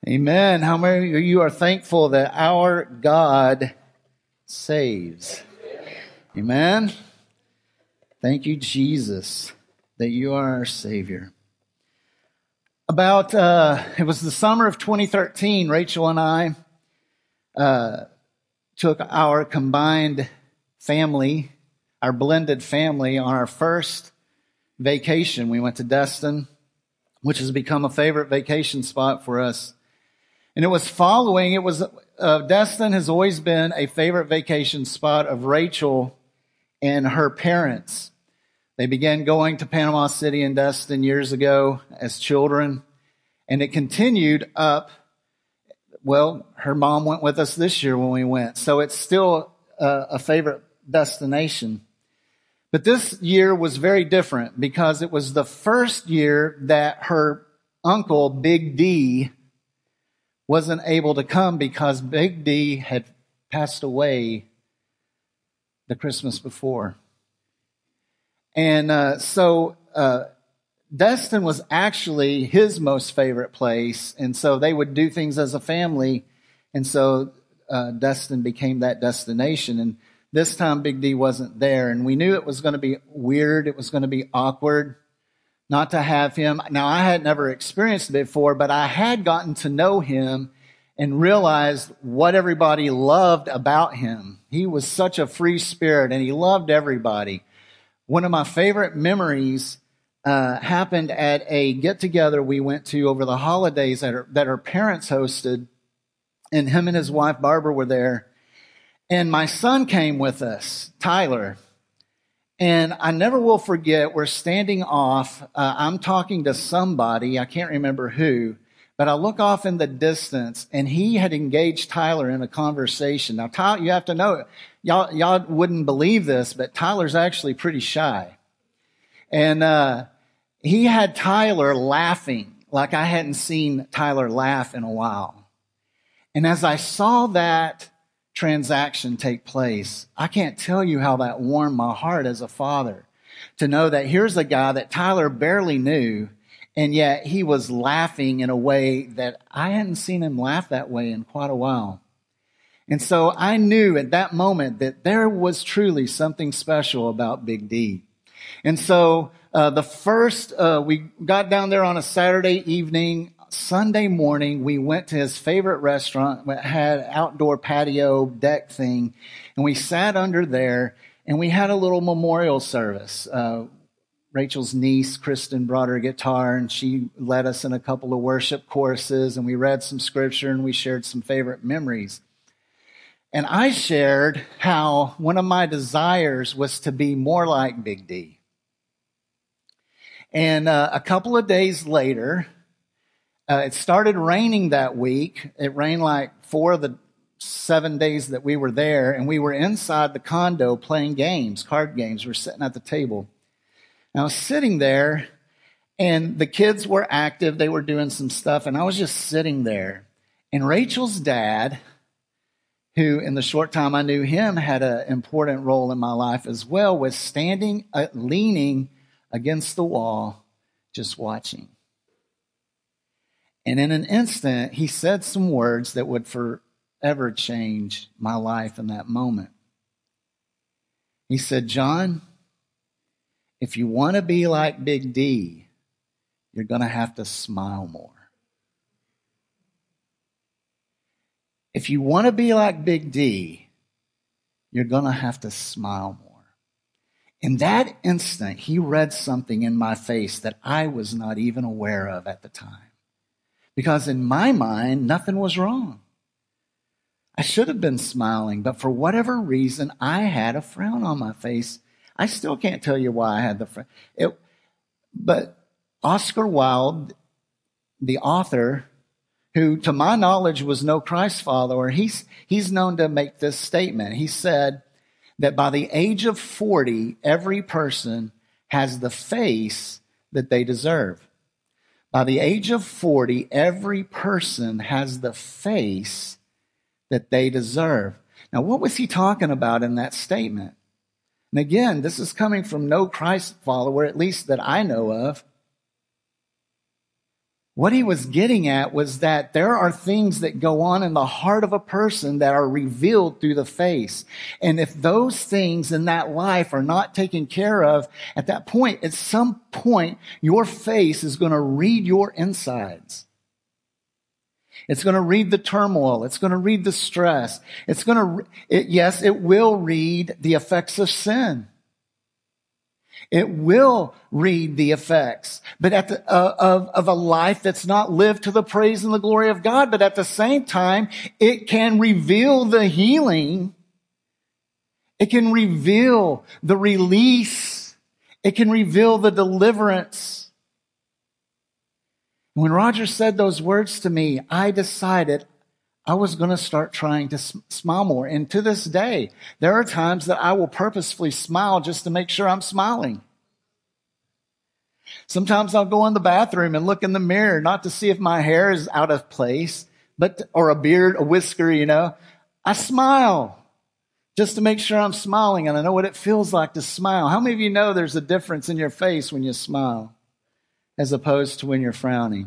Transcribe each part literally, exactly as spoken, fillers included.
Amen. How many of you are thankful that our God saves? Amen. Thank you, Jesus, that you are our Savior. About, uh, it was the summer of twenty thirteen, Rachel and I uh, took our combined family, our blended family, on our first vacation. We went to Destin, which has become a favorite vacation spot for us. And it was following, it was, uh, Destin has always been a favorite vacation spot of Rachel and her parents. They began going to Panama City and Destin years ago as children, and it continued up. Well, her mom went with us this year when we went, so it's still a, a favorite destination. But this year was very different because it was the first year that her uncle, Big D, wasn't able to come because Big D had passed away the Christmas before. And uh, so uh, Destin was actually his most favorite place, and so they would do things as a family, and so uh, Destin became that destination. And this time Big D wasn't there, and we knew it was going to be weird, it was going to be awkward not to have him. Now, I had never experienced it before, but I had gotten to know him and realized what everybody loved about him. He was such a free spirit, and he loved everybody. One of my favorite memories uh, happened at a get-together we went to over the holidays that, our, that our parents hosted, and him and his wife, Barbara, were there. And my son came with us, Tyler. And I never will forget, we're standing off. Uh, I'm talking to somebody. I can't remember who. But I look off in the distance, and he had engaged Tyler in a conversation. Now, Tyler, you have to know, y'all, y'all wouldn't believe this, but Tyler's actually pretty shy. And uh, he had Tyler laughing like I hadn't seen Tyler laugh in a while. And as I saw that transaction take place, I can't tell you how that warmed my heart as a father to know that here's a guy that Tyler barely knew, and yet he was laughing in a way that I hadn't seen him laugh that way in quite a while. And so I knew at that moment that there was truly something special about Big D. And so uh, the first, uh, we got down there on a Saturday evening. Sunday morning, we went to his favorite restaurant that had outdoor patio deck thing, and we sat under there, and we had a little memorial service. Uh, Rachel's niece, Kristen, brought her guitar, and she led us in a couple of worship choruses, and we read some scripture, and we shared some favorite memories. And I shared how one of my desires was to be more like Big D. And uh, a couple of days later, Uh, it started raining that week. It rained like four of the seven days that we were there, and we were inside the condo playing games, card games. We were sitting at the table. And I was sitting there, and the kids were active. They were doing some stuff, and I was just sitting there. And Rachel's dad, who in the short time I knew him had an important role in my life as well, was standing, uh, leaning against the wall, just watching. And in an instant, he said some words that would forever change my life in that moment. He said, "John, if you want to be like Big D, you're going to have to smile more. If you want to be like Big D, you're going to have to smile more." In that instant, he read something in my face that I was not even aware of at the time. Because in my mind, nothing was wrong. I should have been smiling, but for whatever reason, I had a frown on my face. I still can't tell you why I had the frown. It, but Oscar Wilde, the author, who to my knowledge was no Christ follower, he's, he's known to make this statement. He said that by the age of forty, every person has the face that they deserve. By the age of forty, every person has the face that they deserve. Now, what was he talking about in that statement? And again, this is coming from no Christ follower, at least that I know of. What he was getting at was that there are things that go on in the heart of a person that are revealed through the face. And if those things in that life are not taken care of, at that point, at some point, your face is going to read your insides. It's going to read the turmoil. It's going to read the stress. It's going to, it, yes, it will read the effects of sin. It will read the effects, but at the, uh, of, of a life that's not lived to the praise and the glory of God. But at the same time, it can reveal the healing. It can reveal the release. It can reveal the deliverance. When Roger said those words to me, I decided I was going to start trying to smile more. And to this day, there are times that I will purposefully smile just to make sure I'm smiling. Sometimes I'll go in the bathroom and look in the mirror, not to see if my hair is out of place, but, or a beard, a whisker, you know. I smile just to make sure I'm smiling, and I know what it feels like to smile. How many of you know there's a difference in your face when you smile as opposed to when you're frowning?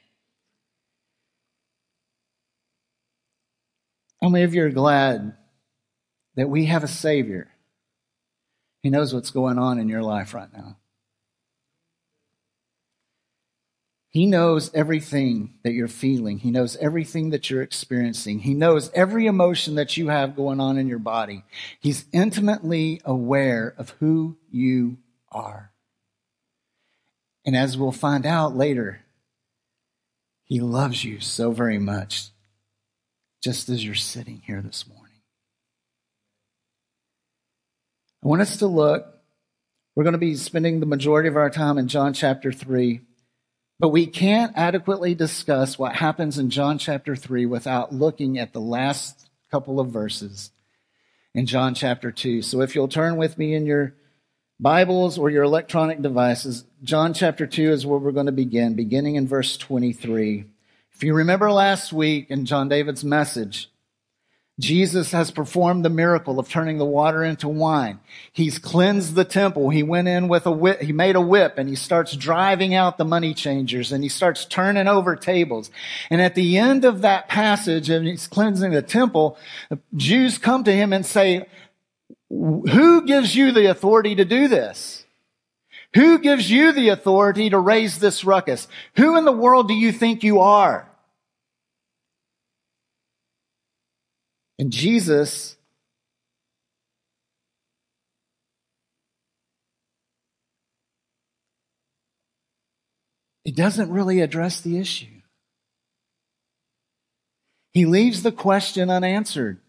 How many of you are glad that we have a Savior? He knows what's going on in your life right now. He knows everything that you're feeling. He knows everything that you're experiencing. He knows every emotion that you have going on in your body. He's intimately aware of who you are. And as we'll find out later, He loves you so very much, just as you're sitting here this morning. I want us to look. We're going to be spending the majority of our time in John chapter three. But we can't adequately discuss what happens in John chapter three without looking at the last couple of verses in John chapter two. So if you'll turn with me in your Bibles or your electronic devices, John chapter two is where we're going to begin, beginning in verse twenty-three. If you remember last week in John David's message, Jesus has performed the miracle of turning the water into wine. He's cleansed the temple. He went in with a whip. He made a whip and he starts driving out the money changers and he starts turning over tables. And at the end of that passage, and he's cleansing the temple, the Jews come to him and say, who gives you the authority to do this? Who gives you the authority to raise this ruckus? Who in the world do you think you are? And Jesus he doesn't really address the issue. He leaves the question unanswered.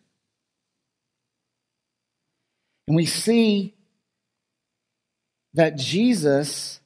And we see that Jesus,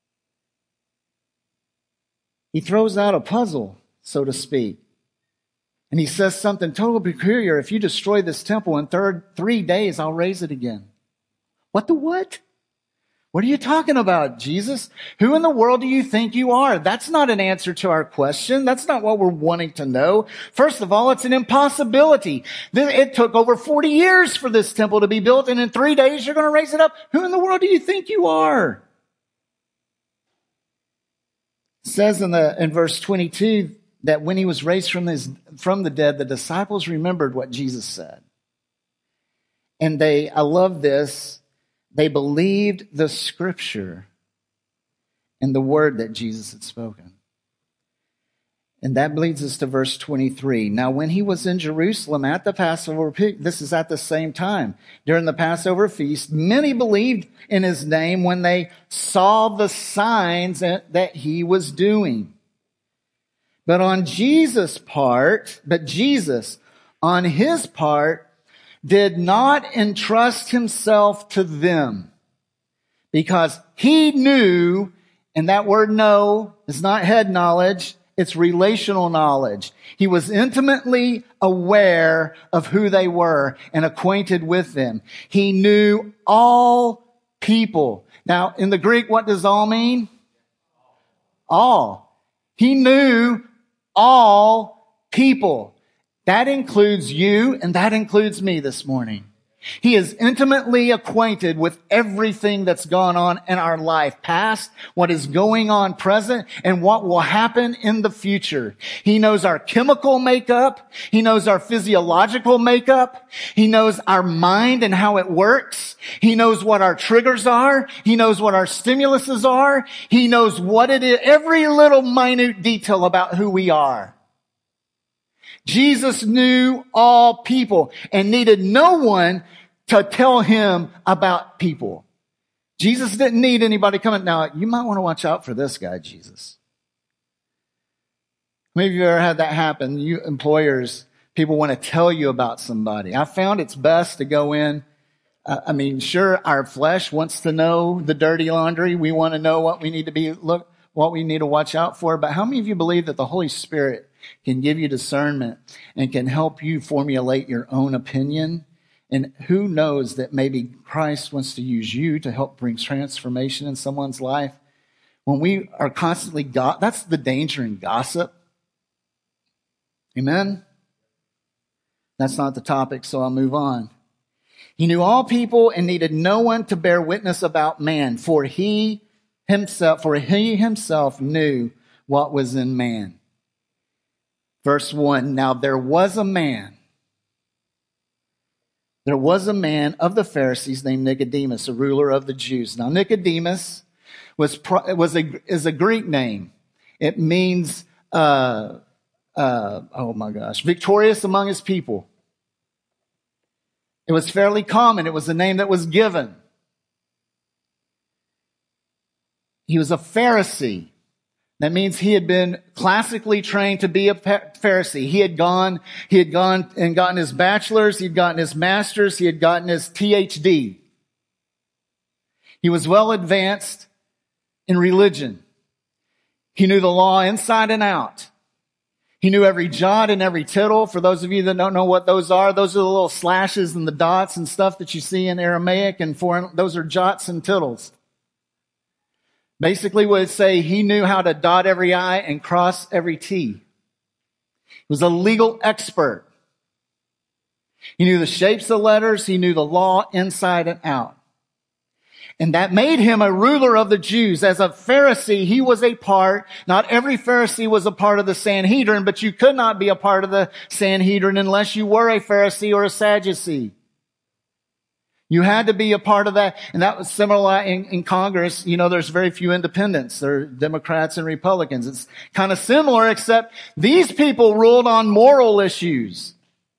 he throws out a puzzle, so to speak. And he says something totally peculiar. If you destroy this temple in third, three days, I'll raise it again. What the what? What are you talking about, Jesus? Who in the world do you think you are? That's not an answer to our question. That's not what we're wanting to know. First of all, it's an impossibility. It took over forty years for this temple to be built, and in three days you're going to raise it up. Who in the world do you think you are? It says in the in verse twenty-two, that when he was raised from his, from the dead, the disciples remembered what Jesus said. And they, I love this, they believed the scripture and the word that Jesus had spoken. And that leads us to verse twenty-three. Now, when he was in Jerusalem at the Passover, this is at the same time, during the Passover feast, many believed in his name when they saw the signs that he was doing. But on Jesus' part, but Jesus, on his part, did not entrust himself to them because he knew, and that word know is not head knowledge, it's relational knowledge. He was intimately aware of who they were and acquainted with them. He knew all people. Now, in the Greek, what does all mean? All. He knew all people. That includes you and that includes me this morning. He is intimately acquainted with everything that's gone on in our life, past, what is going on present, and what will happen in the future. He knows our chemical makeup. He knows our physiological makeup. He knows our mind and how it works. He knows what our triggers are. He knows what our stimuluses are. He knows what it is, every little minute detail about who we are. Jesus knew all people and needed no one to tell him about people. Jesus didn't need anybody coming. Now, you might want to watch out for this guy, Jesus. Maybe you've ever had that happen. You employers, people want to tell you about somebody. I found it's best to go in. Uh, I mean, sure, our flesh wants to know the dirty laundry. We want to know what we need to be, look, what we need to watch out for. But how many of you believe that the Holy Spirit can give you discernment and can help you formulate your own opinion? And who knows that maybe Christ wants to use you to help bring transformation in someone's life? When we are constantly, go- that's the danger in gossip. Amen? That's not the topic, so I'll move on. He knew all people and needed no one to bear witness about man, for he himself, for he himself knew what was in man. Verse one, now there was a man, there was a man of the Pharisees named Nicodemus, a ruler of the Jews. Now Nicodemus was was a is a Greek name. It means uh, uh, oh my gosh, victorious among his people. It was fairly common. It was a name that was given. He was a Pharisee. That means he had been classically trained to be a Pharisee. He had gone, he had gone and gotten his bachelor's, he had gotten his master's, he had gotten his P H D. He was well advanced in religion. He knew the law inside and out. He knew every jot and every tittle. For those of you that don't know what those are, those are the little slashes and the dots and stuff that you see in Aramaic and foreign. Those are jots and tittles. Basically, would say he knew how to dot every I and cross every T. He was a legal expert. He knew the shapes of letters. He knew the law inside and out. And that made him a ruler of the Jews. As a Pharisee, he was a part. Not every Pharisee was a part of the Sanhedrin, but you could not be a part of the Sanhedrin unless you were a Pharisee or a Sadducee. You had to be a part of that. And that was similar in, in Congress. You know, there's very few independents. There are Democrats and Republicans. It's kind of similar, except these people ruled on moral issues.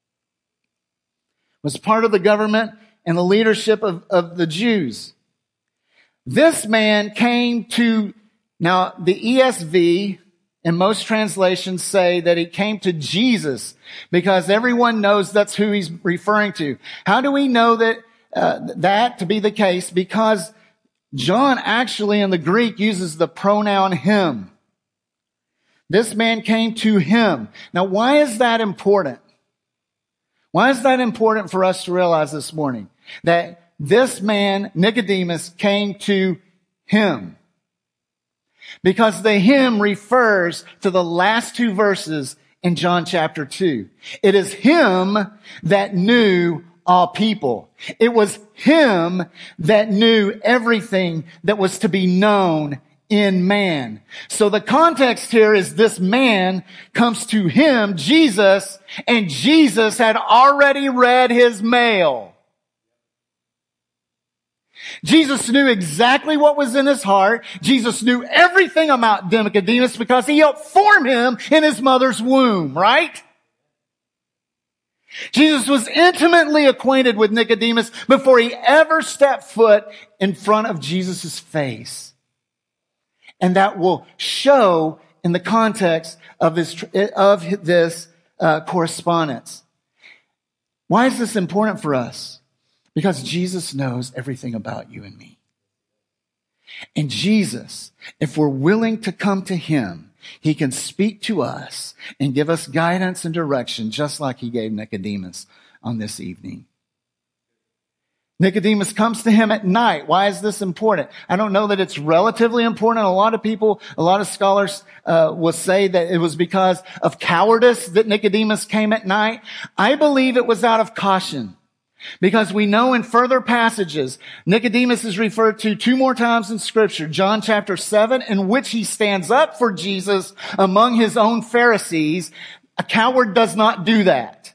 Was part of the government and the leadership of, of the Jews. This man came to, now the E S V and most translations say that he came to Jesus because everyone knows that's who he's referring to. How do we know that uh, that to be the case? Because John actually in the Greek uses the pronoun him. This man came to him. Now, why is that important? Why is that important for us to realize this morning? That this man, Nicodemus, came to him. Because the him refers to the last two verses in John chapter two. It is him that knew all people. It was him that knew everything that was to be known in man. So the context here is this man comes to him, Jesus, and Jesus had already read his mail. Jesus knew exactly what was in his heart. Jesus knew everything about Nicodemus because he helped form him in his mother's womb, right? Jesus was intimately acquainted with Nicodemus before he ever stepped foot in front of Jesus' face. And that will show in the context of this, of this uh, correspondence. Why is this important for us? Because Jesus knows everything about you and me. And Jesus, if we're willing to come to him, he can speak to us and give us guidance and direction, just like he gave Nicodemus on this evening. Nicodemus comes to him at night. Why is this important? I don't know that it's relatively important. A lot of people, a lot of scholars uh, will say that it was because of cowardice that Nicodemus came at night. I believe it was out of caution. Because we know in further passages, Nicodemus is referred to two more times in Scripture. John chapter seven, in which he stands up for Jesus among his own Pharisees. A coward does not do that.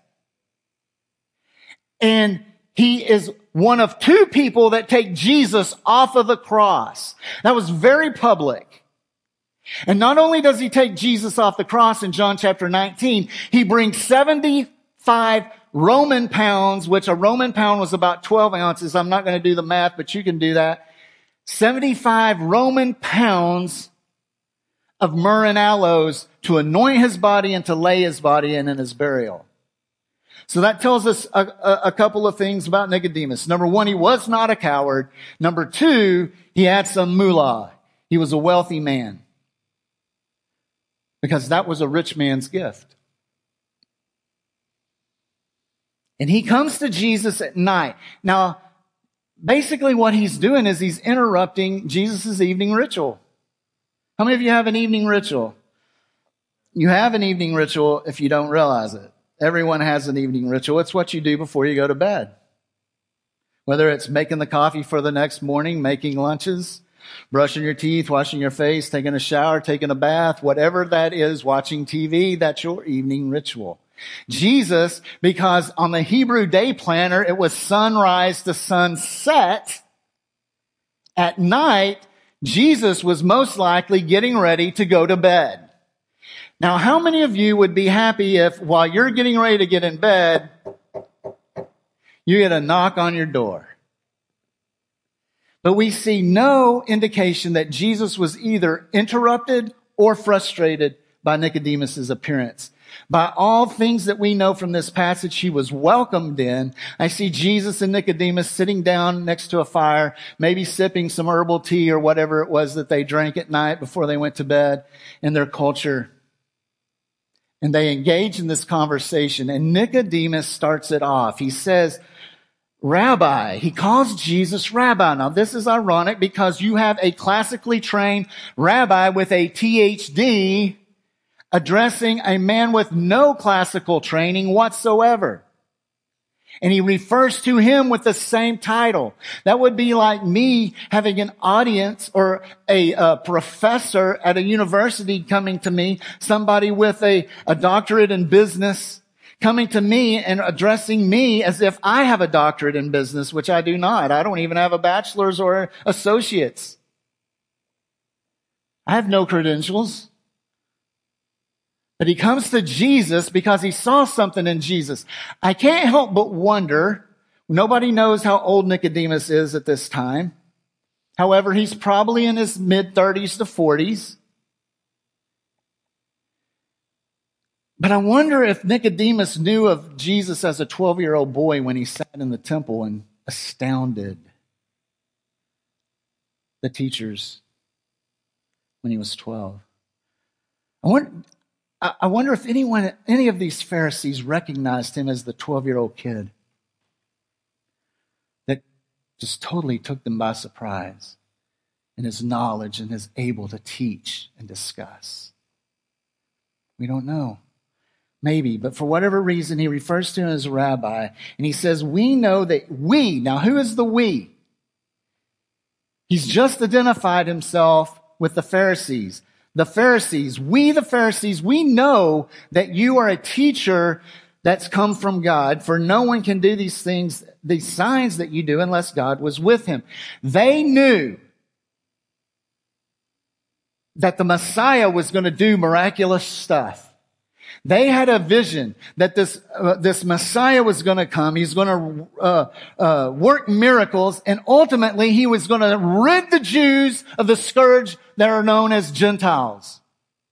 And he is one of two people that take Jesus off of the cross. That was very public. And not only does he take Jesus off the cross in John chapter nineteen, he brings seventy-five Roman pounds, which a Roman pound was about twelve ounces. I'm not going to do the math, but you can do that. seventy-five Roman pounds of myrrh and aloes to anoint his body and to lay his body in in his burial. So that tells us a, a, a couple of things about Nicodemus. Number one, he was not a coward. Number two, he had some moolah. He was a wealthy man. Because that was a rich man's gift. And he comes to Jesus at night. Now, basically what he's doing is he's interrupting Jesus' evening ritual. How many of you have an evening ritual? You have an evening ritual if you don't realize it. Everyone has an evening ritual. It's what you do before you go to bed. Whether it's making the coffee for the next morning, making lunches, brushing your teeth, washing your face, taking a shower, taking a bath, whatever that is, watching T V, that's your evening ritual. Jesus, because on the Hebrew day planner, it was sunrise to sunset. At night, Jesus was most likely getting ready to go to bed. Now, how many of you would be happy if while you're getting ready to get in bed, you get a knock on your door? But we see no indication that Jesus was either interrupted or frustrated by Nicodemus' appearance. By all things that we know from this passage, he was welcomed in. I see Jesus and Nicodemus sitting down next to a fire, maybe sipping some herbal tea or whatever it was that they drank at night before they went to bed in their culture. And they engage in this conversation, and Nicodemus starts it off. He says, Rabbi. He calls Jesus Rabbi. Now, this is ironic because you have a classically trained rabbi with a T H D addressing a man with no classical training whatsoever. And he refers to him with the same title. That would be like me having an audience or a, a professor at a university coming to me, somebody with a, a doctorate in business, coming to me and addressing me as if I have a doctorate in business, which I do not. I don't even have a bachelor's or associates. I have no credentials. But he comes to Jesus because he saw something in Jesus. I can't help but wonder, nobody knows how old Nicodemus is at this time. However, he's probably in his mid-thirties to forties. But I wonder if Nicodemus knew of Jesus as a twelve-year-old boy when he sat in the temple and astounded the teachers when he was twelve. I wonder... I wonder if anyone, any of these Pharisees recognized him as the twelve-year-old kid that just totally took them by surprise in his knowledge and is able to teach and discuss. We don't know. Maybe, but for whatever reason, he refers to him as rabbi, and he says, we know that we, now who is the we? He's just identified himself with the Pharisees. The Pharisees, we the Pharisees, we know that you are a teacher that's come from God, for no one can do these things, these signs that you do unless God was with him. They knew that the Messiah was going to do miraculous stuff. They had a vision that this uh, this Messiah was going to come. He's going to uh, uh, work miracles, and ultimately he was going to rid the Jews of the scourge that are known as Gentiles.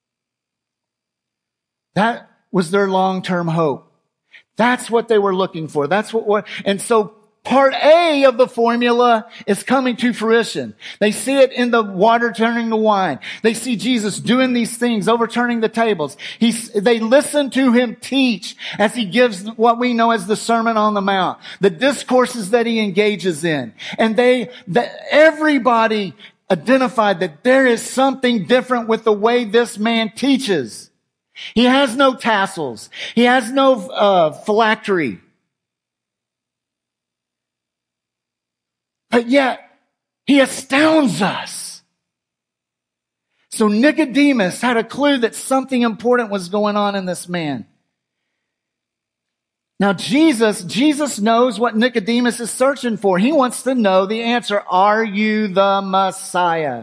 That was their long-term hope. That's what they were looking for. That's what, and so part A of the formula is coming to fruition. They see it in the water turning to wine. They see Jesus doing these things, overturning the tables. He's, they listen to him teach as he gives what we know as the Sermon on the Mount, the discourses that he engages in. And they, that everybody identified that there is something different with the way this man teaches. He has no tassels. He has no uh, phylactery. but yet he astounds us. So Nicodemus had a clue that something important was going on in this man. Now Jesus, Jesus knows what Nicodemus is searching for. He wants to know the answer. Are you the Messiah?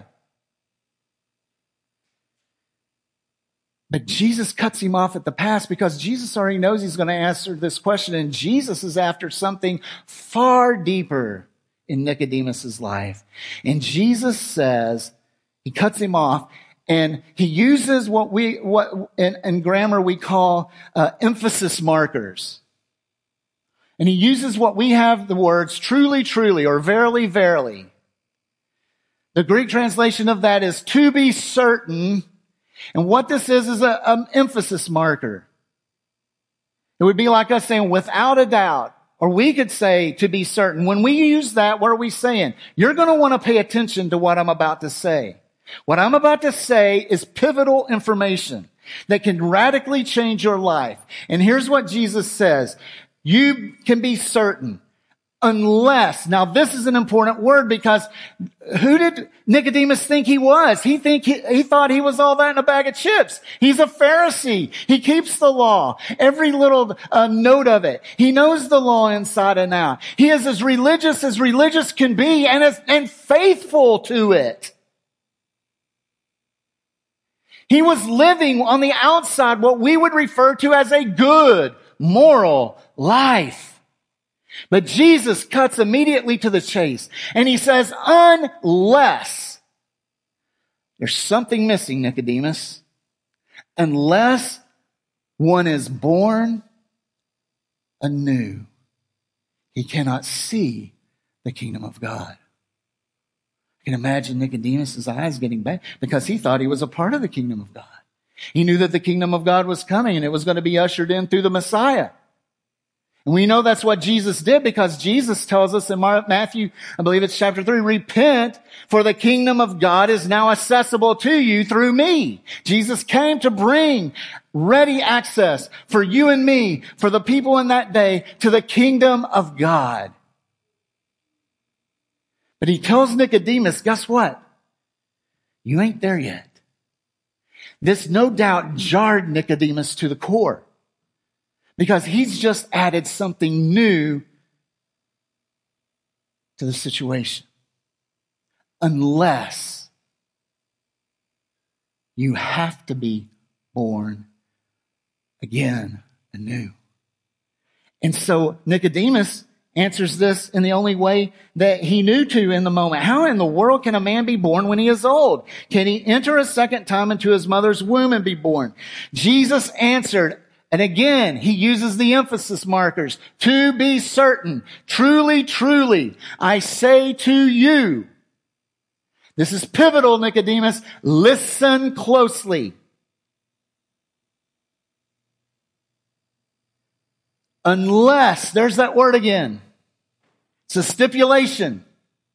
But Jesus cuts him off at the pass because Jesus already knows he's going to answer this question. And Jesus is after something far deeper in Nicodemus's life. And Jesus says, he cuts him off, and he uses what we, what in, in grammar we call uh, emphasis markers. And he uses what we have the words truly, truly, or verily, verily. The Greek translation of that is to be certain. And what this is is an emphasis marker. It would be like us saying without a doubt, or we could say to be certain. When we use that, what are we saying? You're going to want to pay attention to what I'm about to say. What I'm about to say is pivotal information that can radically change your life. And here's what Jesus says. You can be certain unless, now this is an important word because who did Nicodemus think he was? He think he, he thought he was all that in a bag of chips. He's a Pharisee. He keeps the law, every little uh, note of it. He knows the law inside and out. He is as religious as religious can be and as, and faithful to it. He was living on the outside what we would refer to as a good, moral life. But Jesus cuts immediately to the chase. And he says, unless there's something missing, Nicodemus, unless one is born anew, he cannot see the kingdom of God. I can imagine Nicodemus' eyes getting back because he thought he was a part of the kingdom of God. He knew that the kingdom of God was coming and it was going to be ushered in through the Messiah. And we know that's what Jesus did because Jesus tells us in Matthew, I believe it's chapter three, repent, for the kingdom of God is now accessible to you through me. Jesus came to bring ready access for you and me, for the people in that day, to the kingdom of God. But he tells Nicodemus, guess what? You ain't there yet. This no doubt jarred Nicodemus to the core because he's just added something new to the situation. Unless you have to be born again anew. And so Nicodemus answers this in the only way that he knew to in the moment. How in the world can a man be born when he is old? Can he enter a second time into his mother's womb and be born? Jesus answered, and again, he uses the emphasis markers, to be certain, truly, truly, I say to you. This is pivotal, Nicodemus. Listen closely. Unless, there's that word again. It's a stipulation.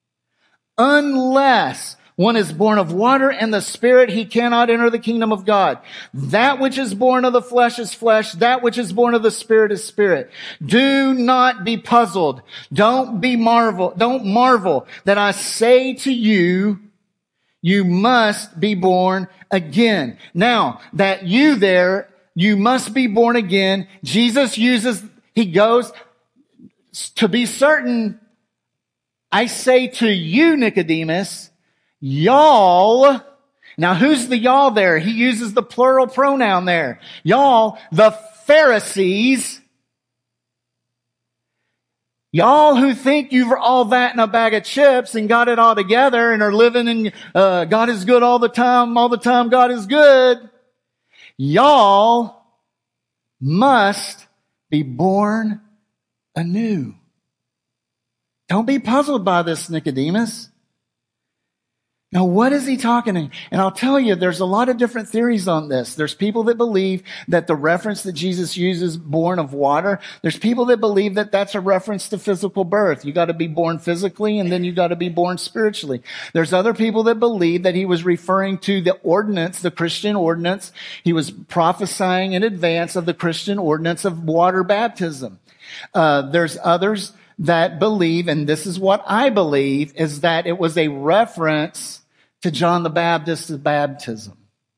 Unless one is born of water and the Spirit, he cannot enter the kingdom of God. That which is born of the flesh is flesh. That which is born of the Spirit is spirit. Do not be puzzled. Don't be marvel. Don't marvel that I say to you, you must be born again. Now, that you there, you must be born again. Jesus uses, he goes, to be certain, I say to you, Nicodemus, y'all. Now, who's the y'all there? He uses the plural pronoun there. Y'all, the Pharisees. Y'all who think you've all that in a bag of chips and got it all together and are living in, uh, God is good all the time, all the time God is good. Y'all must be born anew. Don't be puzzled by this, Nicodemus. Now, what is he talking to? And I'll tell you, there's a lot of different theories on this. There's people that believe that the reference that Jesus uses, born of water, there's people that believe that that's a reference to physical birth. You got to be born physically and then you got to be born spiritually. There's other people that believe that he was referring to the ordinance, the Christian ordinance. He was prophesying in advance of the Christian ordinance of water baptism. Uh, there's others that believe, and this is what I believe, is that it was a reference to John the Baptist's baptism.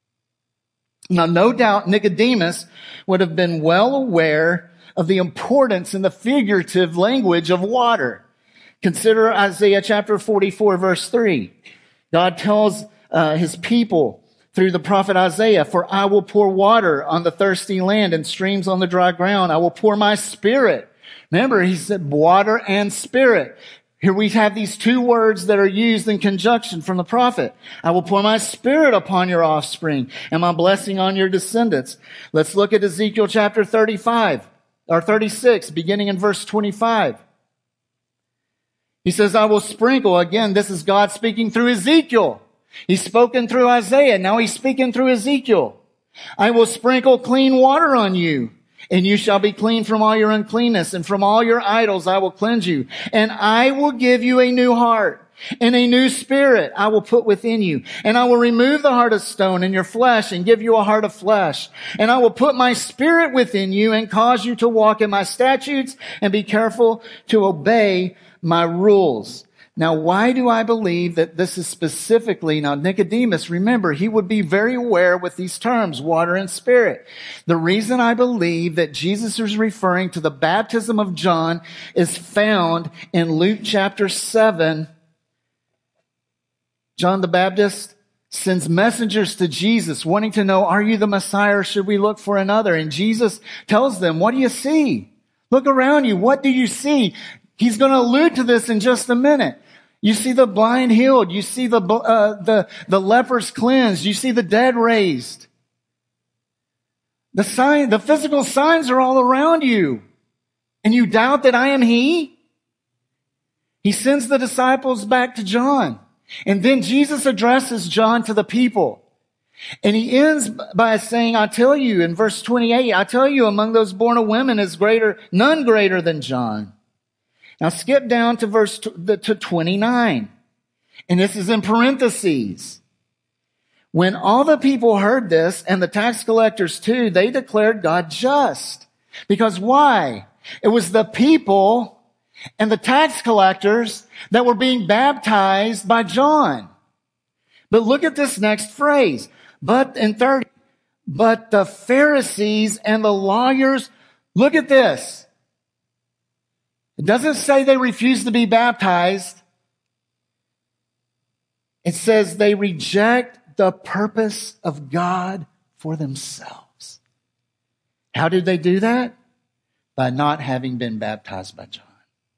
Now, no doubt Nicodemus would have been well aware of the importance in the figurative language of water. Consider Isaiah chapter forty-four, verse three. God tells uh, his people through the prophet Isaiah, "For I will pour water on the thirsty land and streams on the dry ground. I will pour my spirit." Remember, he said water and spirit. Here we have these two words that are used in conjunction from the prophet. "I will pour my spirit upon your offspring and my blessing on your descendants." Let's look at Ezekiel chapter thirty-five or thirty-six, beginning in verse twenty-five. He says, "I will sprinkle," again, this is God speaking through Ezekiel. He's spoken through Isaiah. Now he's speaking through Ezekiel. "I will sprinkle clean water on you, and you shall be clean from all your uncleanness, and from all your idols I will cleanse you. And I will give you a new heart, and a new spirit I will put within you. And I will remove the heart of stone in your flesh, and give you a heart of flesh. And I will put my spirit within you, and cause you to walk in my statutes, and be careful to obey my rules." Now, why do I believe that this is specifically, now Nicodemus, remember, he would be very aware with these terms, water and spirit. The reason I believe that Jesus is referring to the baptism of John is found in Luke chapter seven. John the Baptist sends messengers to Jesus wanting to know, "Are you the Messiah, or should we look for another?" And Jesus tells them, "What do you see? Look around you. What do you see?" He's going to allude to this in just a minute. You see the blind healed. You see the, uh, the, the lepers cleansed. You see the dead raised. The sign, the physical signs are all around you. And you doubt that I am He? He sends the disciples back to John. And then Jesus addresses John to the people. And he ends by saying, "I tell you," in verse twenty-eight, "I tell you, among those born of women is greater, none greater than John." Now skip down to verse to twenty-nine. And this is in parentheses. "When all the people heard this, and the tax collectors too, they declared God just." Because why? It was the people and the tax collectors that were being baptized by John. But look at this next phrase. But in thirty, "But the Pharisees and the lawyers," look at this. It doesn't say they refused to be baptized. It says they reject the purpose of God for themselves. How did they do that? By not having been baptized by John.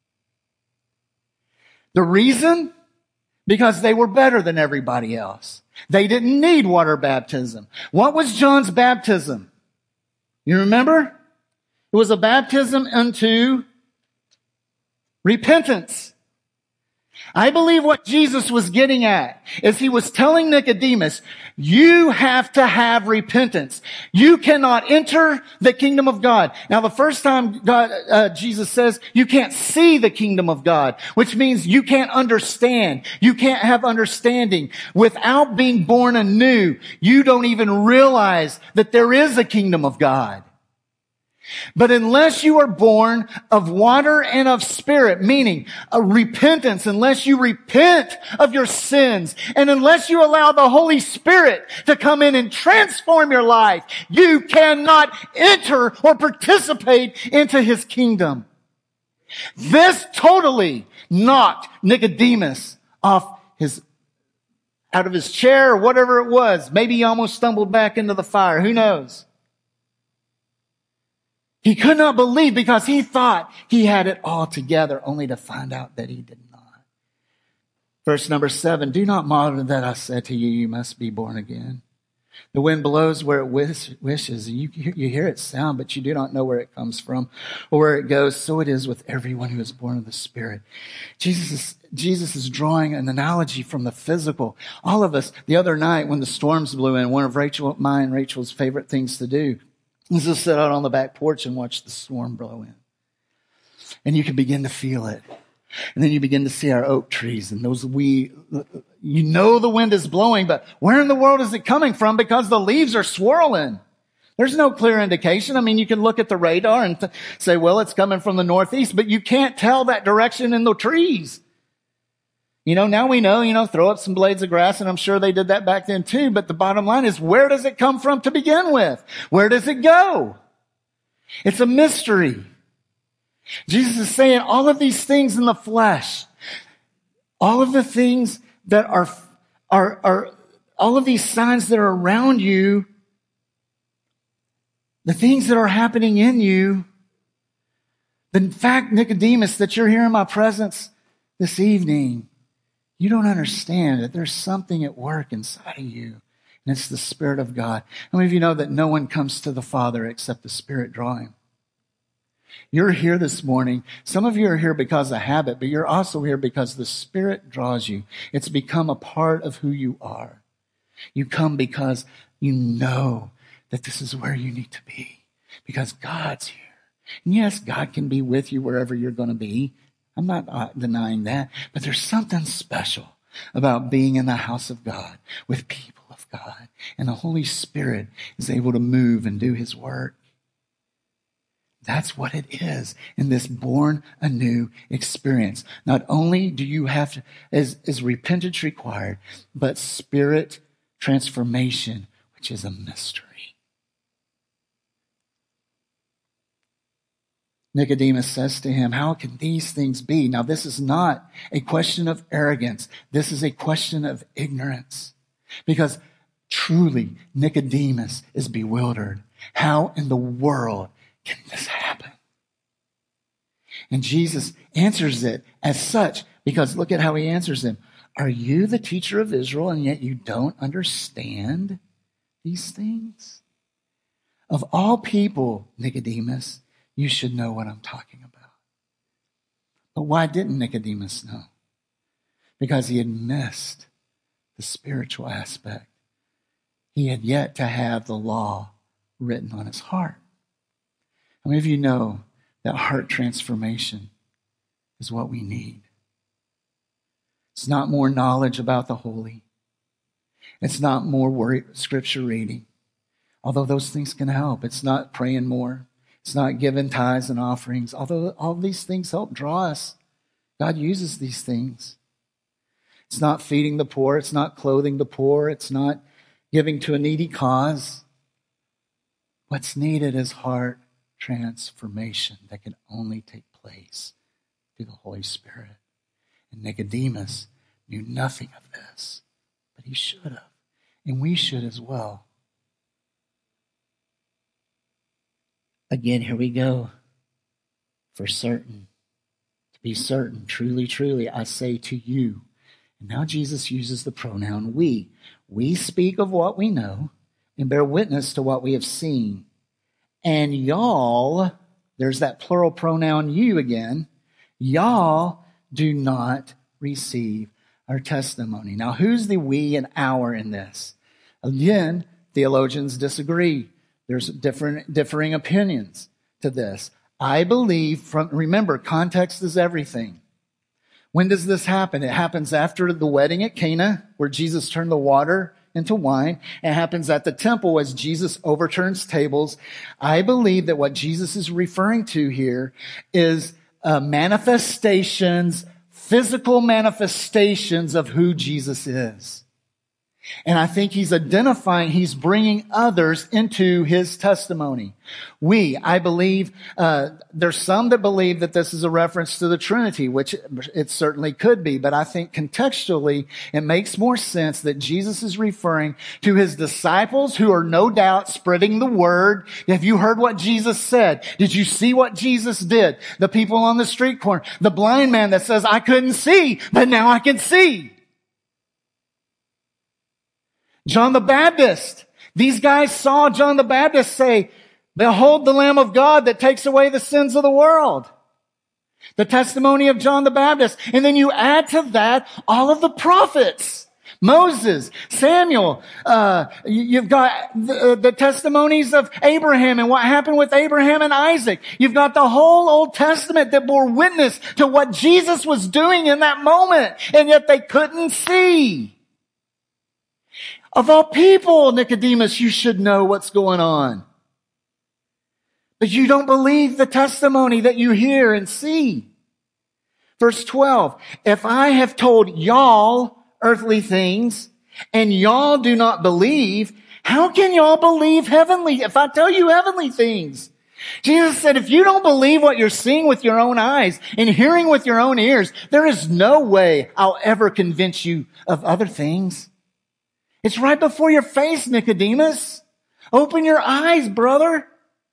The reason? Because they were better than everybody else. They didn't need water baptism. What was John's baptism? You remember? It was a baptism unto repentance. I believe what Jesus was getting at is he was telling Nicodemus, you have to have repentance. You cannot enter the kingdom of God. Now, the first time God, uh, Jesus says you can't see the kingdom of God, which means you can't understand. You can't have understanding. Without being born anew, you don't even realize that there is a kingdom of God. But unless you are born of water and of spirit, meaning a repentance, unless you repent of your sins, and unless you allow the Holy Spirit to come in and transform your life, you cannot enter or participate into His kingdom. This totally knocked Nicodemus off his, out of his chair or whatever it was. Maybe he almost stumbled back into the fire. Who knows? He could not believe because he thought he had it all together, only to find out that he did not. Verse number seven, "Do not marvel that I said to you, you must be born again. The wind blows where it wish, wishes. You, you hear its sound, but you do not know where it comes from or where it goes. So it is with everyone who is born of the Spirit." Jesus is, Jesus is drawing an analogy from the physical. All of us, the other night when the storms blew in, one of Rachel, mine, Rachel's favorite things to do is to sit out on the back porch and watch the storm blow in. And you can begin to feel it. And then you begin to see our oak trees and those we, you know the wind is blowing, but where in the world is it coming from? Because the leaves are swirling. There's no clear indication. I mean, you can look at the radar and th- say, well, it's coming from the northeast, but you can't tell that direction in the trees. You know, now we know, you know, throw up some blades of grass, and I'm sure they did that back then too. But the bottom line is, where does it come from to begin with? Where does it go? It's a mystery. Jesus is saying all of these things in the flesh, all of the things that are, are, are, all of these signs that are around you, the things that are happening in you, the fact, Nicodemus, that you're here in my presence this evening, you don't understand that there's something at work inside of you, and it's the Spirit of God. How many of you know that no one comes to the Father except the Spirit draw him? You're here this morning. Some of you are here because of habit, but you're also here because the Spirit draws you. It's become a part of who you are. You come because you know that this is where you need to be, because God's here. And yes, God can be with you wherever you're going to be. I'm not uh, denying that, but there's something special about being in the house of God with people of God, and the Holy Spirit is able to move and do his work. That's what it is in this born anew experience. Not only do you have to, is, is repentance required, but spirit transformation, which is a mystery. Nicodemus says to him, how can these things be? Now, this is not a question of arrogance. This is a question of ignorance. Because truly, Nicodemus is bewildered. How in the world can this happen? And Jesus answers it as such, because look at how he answers him. Are you the teacher of Israel, and yet you don't understand these things? Of all people, Nicodemus, you should know what I'm talking about. But why didn't Nicodemus know? Because he had missed the spiritual aspect. He had yet to have the law written on his heart. How many of you know that heart transformation is what we need? It's not more knowledge about the holy. It's not more word, scripture reading. Although those things can help. It's not praying more. It's not giving tithes and offerings. Although all these things help draw us. God uses these things. It's not feeding the poor. It's not clothing the poor. It's not giving to a needy cause. What's needed is heart transformation that can only take place through the Holy Spirit. And Nicodemus knew nothing of this, but he should have. And we should as well. Again, here we go. For certain, to be certain, truly, truly, I say to you. And now Jesus uses the pronoun we. We speak of what we know and bear witness to what we have seen. And y'all, there's that plural pronoun you again, y'all do not receive our testimony. Now, who's the we and our in this? Again, theologians disagree. There's different, differing opinions to this. I believe from, remember, context is everything. When does this happen? It happens after the wedding at Cana, where Jesus turned the water into wine. It happens at the temple as Jesus overturns tables. I believe that what Jesus is referring to here is uh, manifestations, physical manifestations of who Jesus is. And I think he's identifying, he's bringing others into his testimony. We, I believe, uh, there's some that believe that this is a reference to the Trinity, which it certainly could be. But I think contextually, it makes more sense that Jesus is referring to his disciples who are no doubt spreading the word. Have you heard what Jesus said? Did you see what Jesus did? The people on the street corner, the blind man that says, I couldn't see, but now I can see. John the Baptist. These guys saw John the Baptist say, behold the Lamb of God that takes away the sins of the world. The testimony of John the Baptist. And then you add to that all of the prophets. Moses, Samuel, uh, you've got the, the testimonies of Abraham and what happened with Abraham and Isaac. You've got the whole Old Testament that bore witness to what Jesus was doing in that moment. And yet they couldn't see. Of all people, Nicodemus, you should know what's going on. But you don't believe the testimony that you hear and see. Verse twelve, if I have told y'all earthly things and y'all do not believe, how can y'all believe heavenly if I tell you heavenly things? Jesus said, if you don't believe what you're seeing with your own eyes and hearing with your own ears, there is no way I'll ever convince you of other things. It's right before your face, Nicodemus. Open your eyes, brother.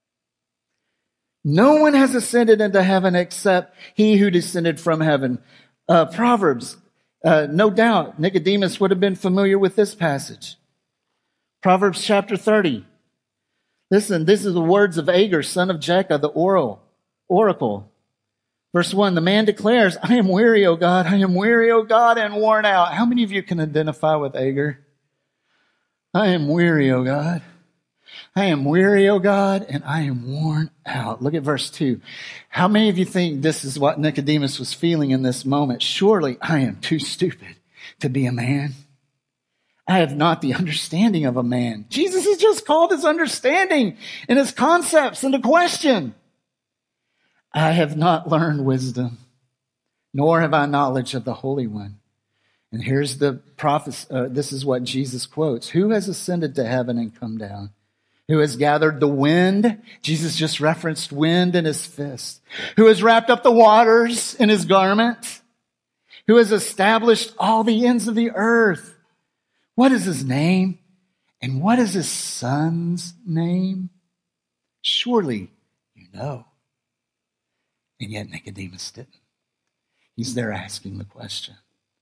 No one has ascended into heaven except he who descended from heaven. Uh, Proverbs, uh, no doubt, Nicodemus would have been familiar with this passage. Proverbs chapter thirty. Listen, this is the words of Agur, son of Jekah, the oral, oracle. Verse one, the man declares, I am weary, O God, I am weary, O God, and worn out. How many of you can identify with Agur? I am weary, O God. I am weary, O God, and I am worn out. Look at verse two. How many of you think this is what Nicodemus was feeling in this moment? Surely I am too stupid to be a man. I have not the understanding of a man. Jesus has just called his understanding and his concepts into question. I have not learned wisdom, nor have I knowledge of the Holy One. And here's the prophecy. Uh, this is what Jesus quotes. Who has ascended to heaven and come down? Who has gathered the wind? Jesus just referenced wind in his fist. Who has wrapped up the waters in his garment? Who has established all the ends of the earth? What is his name? And what is his son's name? Surely you know. And yet Nicodemus didn't. He's there asking the question.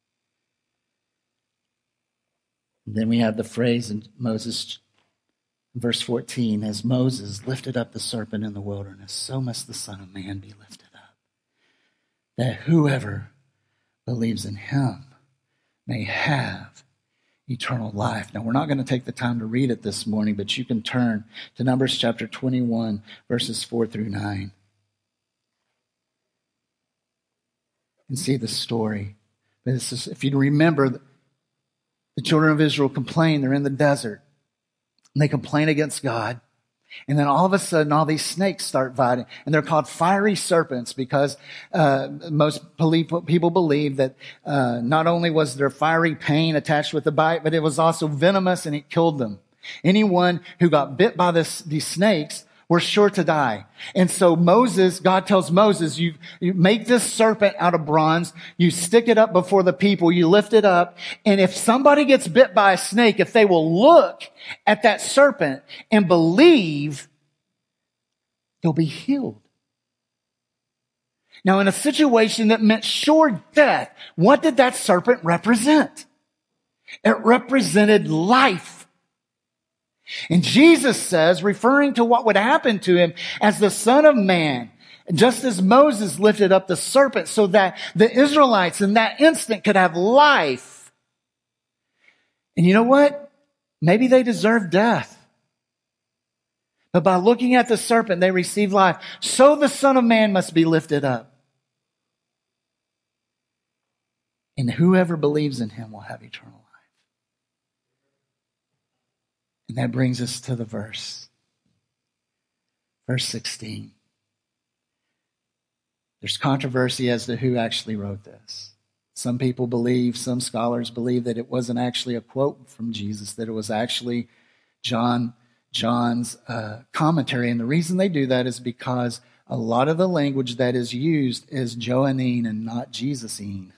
And then we have the phrase in Moses, verse fourteen, as Moses lifted up the serpent in the wilderness, so must the Son of Man be lifted up, that whoever believes in him may have eternal life. Now, we're not going to take the time to read it this morning, but you can turn to Numbers chapter twenty-one, verses four through nine. And see the story. But this is, if you remember, the children of Israel complain. They're in the desert. And they complain against God. And then all of a sudden, all these snakes start biting. And they're called fiery serpents because uh, most people believe that uh, not only was there fiery pain attached with the bite, but it was also venomous and it killed them. Anyone who got bit by this, these snakes were sure to die. And so Moses, God tells Moses, you, you make this serpent out of bronze, you stick it up before the people, you lift it up, and if somebody gets bit by a snake, if they will look at that serpent and believe, they'll be healed. Now, in a situation that meant sure death, what did that serpent represent? It represented life. And Jesus says, referring to what would happen to him as the Son of Man, just as Moses lifted up the serpent so that the Israelites in that instant could have life. And you know what? Maybe they deserve death. But by looking at the serpent, they receive life. So the Son of Man must be lifted up. And whoever believes in him will have eternal life. And that brings us to the verse. Verse sixteen. There's controversy as to who actually wrote this. Some people believe, some scholars believe that it wasn't actually a quote from Jesus, that it was actually John, John's uh, commentary. And the reason they do that is because a lot of the language that is used is Johannine and not Jesusine.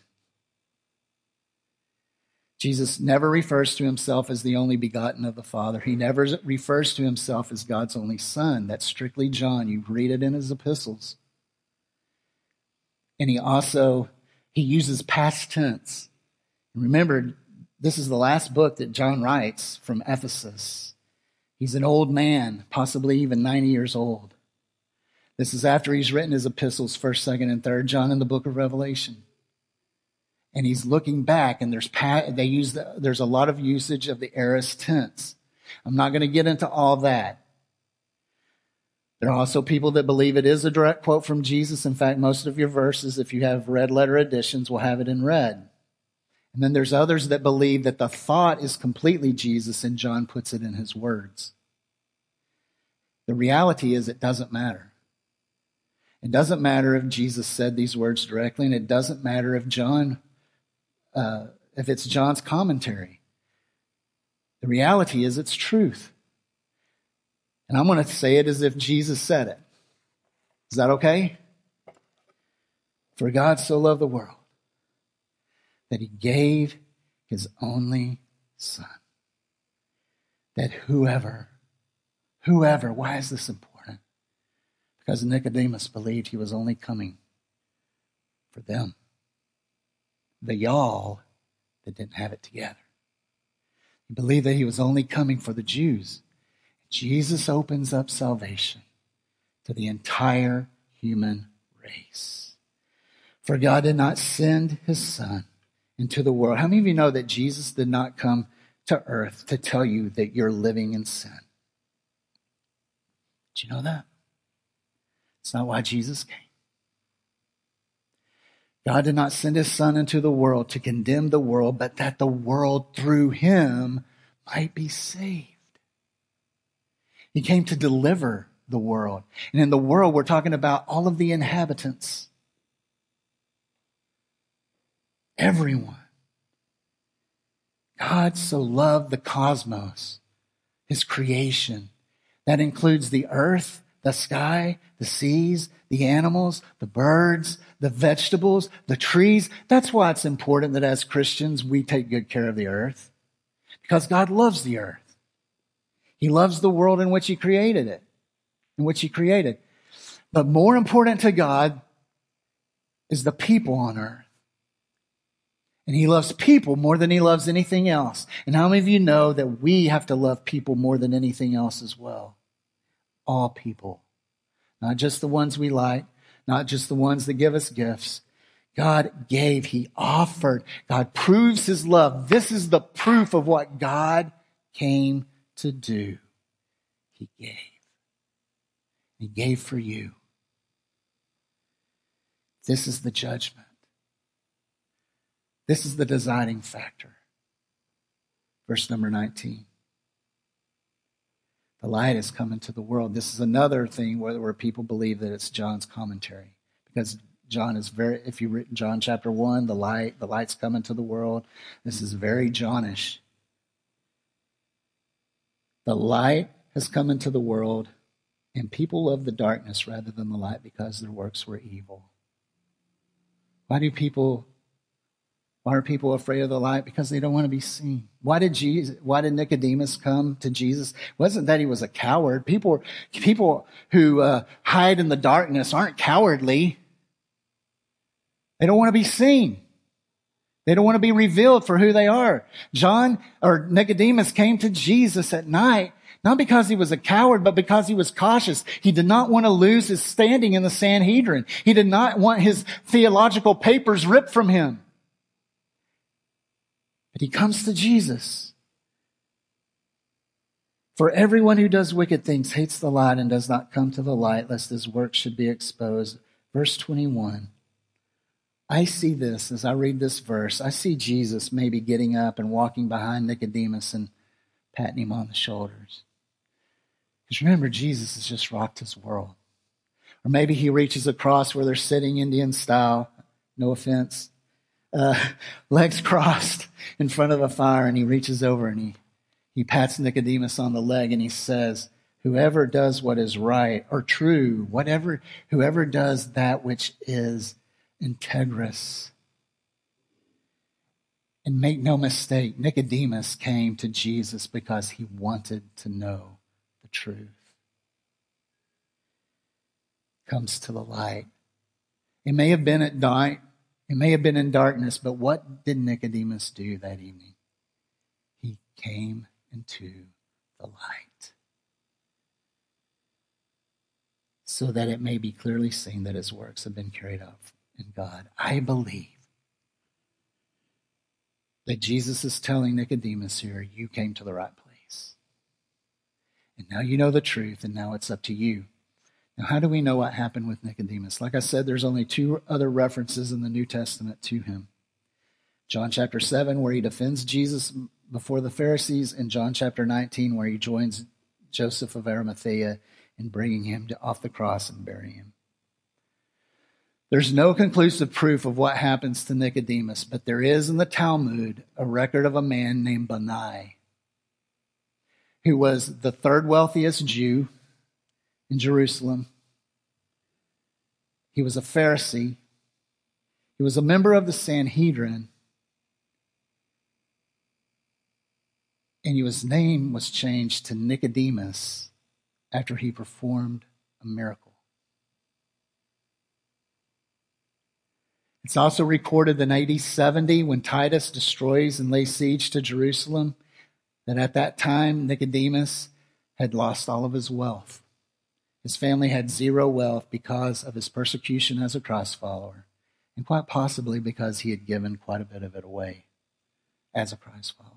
Jesus never refers to himself as the only begotten of the Father. He never refers to himself as God's only Son. That's strictly John. You read it in his epistles. And he also, he uses past tense. Remember, this is the last book that John writes from Ephesus. He's an old man, possibly even ninety years old. This is after he's written his epistles, first, second, and third John in the book of Revelation. And he's looking back, and there's they use the, there's a lot of usage of the aorist tense. I'm not going to get into all that. There are also people that believe it is a direct quote from Jesus. In fact, most of your verses, if you have red letter editions, will have it in red. And then there's others that believe that the thought is completely Jesus, and John puts it in his words. The reality is it doesn't matter. It doesn't matter if Jesus said these words directly, and it doesn't matter if John, uh, if it's John's commentary. The reality is it's truth. And I'm going to say it as if Jesus said it. Is that okay? For God so loved the world that he gave his only Son. That whoever, whoever, why is this important? Because Nicodemus believed he was only coming for them. The y'all that didn't have it together. He believed that he was only coming for the Jews. Jesus opens up salvation to the entire human race. For God did not send his Son into the world. How many of you know that Jesus did not come to earth to tell you that you're living in sin? Did you know that? It's not why Jesus came. God did not send his Son into the world to condemn the world, but that the world through him might be saved. He came to deliver the world. And in the world, we're talking about all of the inhabitants. Everyone. God so loved the cosmos, his creation. That includes the earth, the sky, the seas, the animals, the birds, the vegetables, the trees. That's why it's important that as Christians, we take good care of the earth. Because God loves the earth. He loves the world in which he created it, in which he created. But more important to God is the people on earth. And he loves people more than he loves anything else. And how many of you know that we have to love people more than anything else as well? All people. Not just the ones we like, not just the ones that give us gifts. God gave, he offered. God proves his love. This is the proof of what God came to do. He gave. He gave for you. This is the judgment. This is the deciding factor. Verse number nineteen. The light has come into the world. This is another thing where, where people believe that it's John's commentary. Because John is very, if you read John chapter one, the light, the light's come into the world. This is very Johnish. The light has come into the world, and people love the darkness rather than the light because their works were evil. Why do people, why are people afraid of the light? Because they don't want to be seen. Why did Jesus, why did Nicodemus come to Jesus? It wasn't that he was a coward. People, people who uh, hide in the darkness aren't cowardly. They don't want to be seen. They don't want to be revealed for who they are. John or Nicodemus came to Jesus at night, not because he was a coward, but because he was cautious. He did not want to lose his standing in the Sanhedrin. He did not want his theological papers ripped from him. But he comes to Jesus. For everyone who does wicked things hates the light and does not come to the light, lest his work should be exposed. Verse twenty-one. I see this as I read this verse. I see Jesus maybe getting up and walking behind Nicodemus and patting him on the shoulders. Because remember, Jesus has just rocked his world. Or maybe he reaches across where they're sitting Indian style, no offense, uh, legs crossed in front of a fire, and he reaches over and he, he pats Nicodemus on the leg and he says, whoever does what is right or true, whatever, whoever does that which is integrous. And make no mistake, Nicodemus came to Jesus because he wanted to know the truth. Comes to the light. It may have been at night, it may have been in darkness, but what did Nicodemus do that evening? He came into the light. So that it may be clearly seen that his works have been carried out in God. I believe that Jesus is telling Nicodemus here, you came to the right place. And now you know the truth, and now it's up to you. Now, how do we know what happened with Nicodemus? Like I said, there's only two other references in the New Testament to him. John chapter seven, where he defends Jesus before the Pharisees, and John chapter nineteen, where he joins Joseph of Arimathea in bringing him to, off the cross and burying him. There's no conclusive proof of what happens to Nicodemus, but there is in the Talmud a record of a man named Bani, who was the third wealthiest Jew in Jerusalem. He was a Pharisee. He was a member of the Sanhedrin. And his name was changed to Nicodemus after he performed a miracle. It's also recorded in A D seventy, when Titus destroys and lays siege to Jerusalem, that at that time Nicodemus had lost all of his wealth. His family had zero wealth because of his persecution as a Christ follower, and quite possibly because he had given quite a bit of it away as a Christ follower.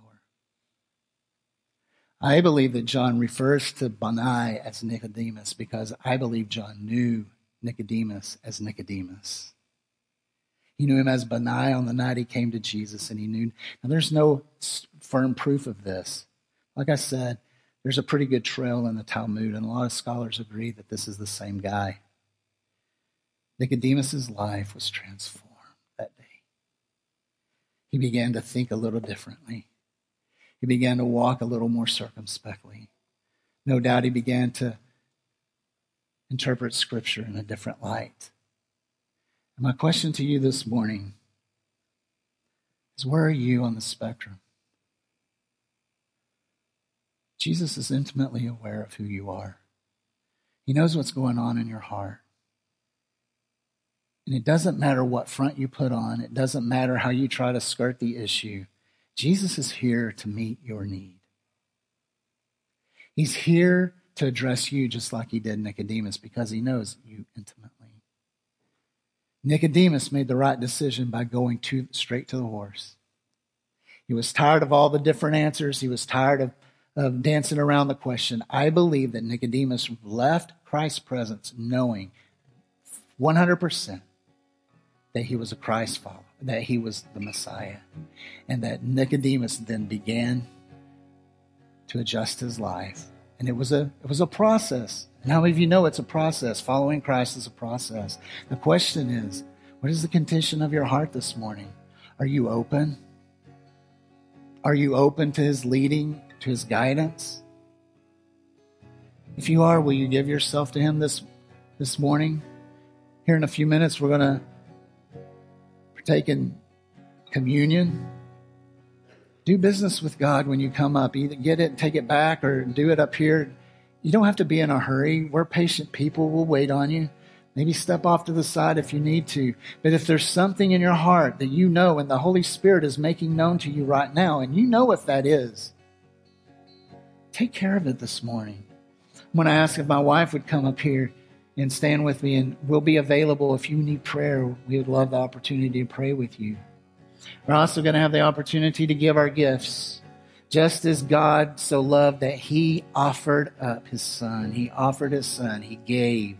I believe that John refers to Bani as Nicodemus because I believe John knew Nicodemus as Nicodemus. He knew him as Bani on the night he came to Jesus, and he knew. Now, there's no firm proof of this. Like I said, there's a pretty good trail in the Talmud, and a lot of scholars agree that this is the same guy. Nicodemus's life was transformed that day. He began to think a little differently. He began to walk a little more circumspectly. No doubt he began to interpret Scripture in a different light. And my question to you this morning is, where are you on the spectrum? Jesus is intimately aware of who you are. He knows what's going on in your heart. And it doesn't matter what front you put on. It doesn't matter how you try to skirt the issue. Jesus is here to meet your need. He's here to address you just like he did Nicodemus, because he knows you intimately. Nicodemus made the right decision by going to, straight to the horse. He was tired of all the different answers. He was tired of, of dancing around the question. I believe that Nicodemus left Christ's presence knowing one hundred percent that he was a Christ follower, that he was the Messiah, and that Nicodemus then began to adjust his life. And it was a it was a process. And how many of you know it's a process? Following Christ is a process. The question is, what is the condition of your heart this morning? Are you open? Are you open to his leading, to his guidance? If you are, will you give yourself to him this, this morning? Here in a few minutes, we're going to partake in communion. Do business with God when you come up. Either get it and take it back, or do it up here. You don't have to be in a hurry. We're patient people. We'll wait on you. Maybe step off to the side if you need to. But if there's something in your heart that you know and the Holy Spirit is making known to you right now, and you know what that is, take care of it this morning. I'm going to ask if my wife would come up here and stand with me, and we'll be available if you need prayer. We would love the opportunity to pray with you. We're also going to have the opportunity to give our gifts. Just as God so loved that he offered up his son. He offered his son. He gave.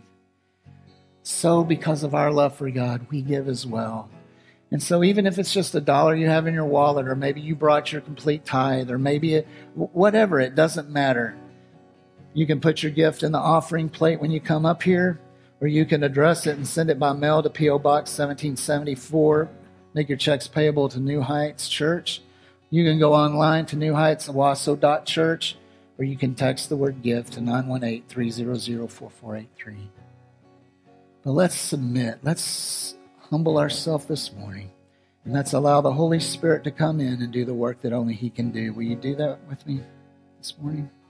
So because of our love for God, we give as well. And so even if it's just a dollar you have in your wallet, or maybe you brought your complete tithe, or maybe it, whatever, it doesn't matter. You can put your gift in the offering plate when you come up here, or you can address it and send it by mail to P O Box seventeen seventy-four. Make your checks payable to New Heights Church. You can go online to new heights owasso dot church, or you can text the word give to nine one eight, three zero zero, four four eight three. But let's submit. Let's humble ourselves this morning. And let's allow the Holy Spirit to come in and do the work that only he can do. Will you do that with me this morning?